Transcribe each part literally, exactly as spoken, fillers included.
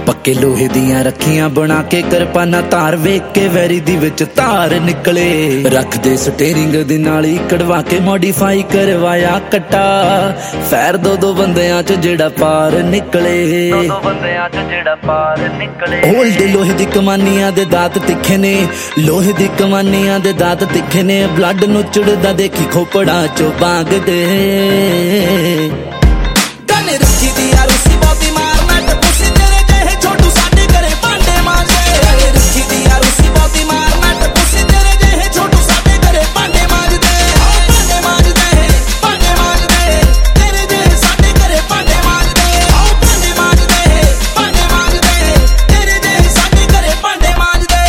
पक्के लोहे दियां रखियां बना के किरपाना धार वेख के वैरी दी विच धार निकले रख दे स्टेरिंग दी नाली कढ़वा के मॉडिफाई करवाया कट्टा फैर दो दो बंदियां च जेड़ा पार निकले दो दो बंदियां च जेड़ा पार निकले ओल्ड लोहे दी कमानियां दे दात तिखे ने लोहे दी कमानियां दे दात तिखे ने ब्लड नु चुड़दा देखी खोपड़ा चो बांग दे गल रखी दी यार उसी बाती मार मैं तो खुशी तेरे जहे छोटू साडे घरे भांडे मांजदे गल रखी दी यार उसी बाती मार मैं तो खुशी तेरे जहे छोटू साडे घरे भांडे मांजदे भांडे मांजदे भांडे मांजदे तेरे जहे साडे घरे भांडे मांजदे आओ भांडे मांजदे भांडे मांजदे तेरे जहे साडे घरे भांडे मांजदे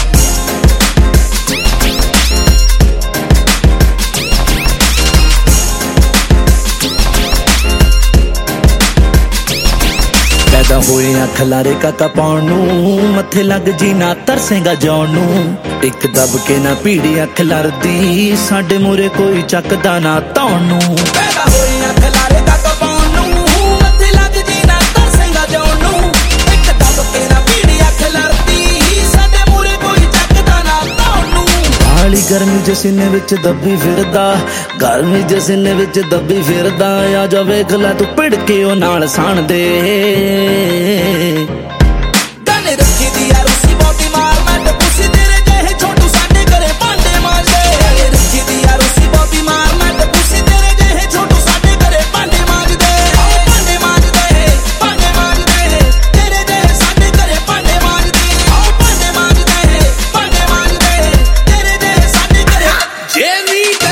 पैदा होए अख लारे काका पाउण नूं मथे लग जी ना तरसेगा जाउण नूं एक दब के ना पीड़ी अख लरदी साडे मूरे कोई चकदा ना धौण नूं पैदा होए अख लारे काका पाउण नूं मथे लग जी ना तरसेगा जाउण नूं एक दब के ना पीड़ी अख लरदी साडे मूरे कोई चकदा ना धौण नूं काली गर्मी च सीने विच दबी फिरदा गर्मी च सीने विच दबी फिरदा आ जा वेख लै तू भिड़ के ओ नाल साण दे गल रखी दी यार उसी बाती मार मैं तो खुशी तेरे जहे छोटू साडे घरे भांडे मांजदे गल रखी दी यार उसी बाती मार मैं तो खुशी तेरे जहे छोटू साडे घरे भांडे मांजदे भांडे मांजदे भांडे मांजदे तेरे जहे साडे घरे भांडे मांजदे आओ भांडे मांजदे भांडे मांजदे तेरे जहे साडे घरे जे मीट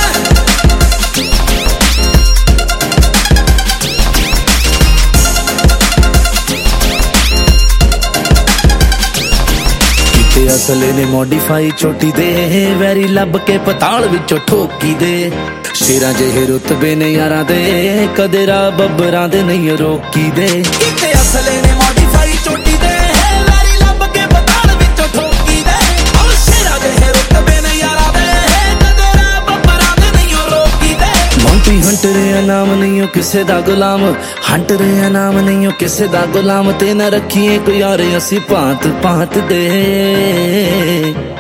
असले ने मॉडिफाई छोटी दे वैरी लब के पताल विचों ठोकी दे शेरां जेहे रुतबे ने यारां दे कदे रा बब्बरां दे नहीं रोकी दे किते असले ने मॉडिफाई छोटी दे वैरी लब के पताल विचों ठोकी दे ओ शेरां जेहे रुतबे ने यारां दे कदे रा बब्बरां दे नहीं रोकी दे मोंटी हंटर नाम नहीं हो किसे दा गुलाम हंटर नाम नहीं हो किसे दा गुलाम ते ना रखिए कोई यार असी भांत भांत दे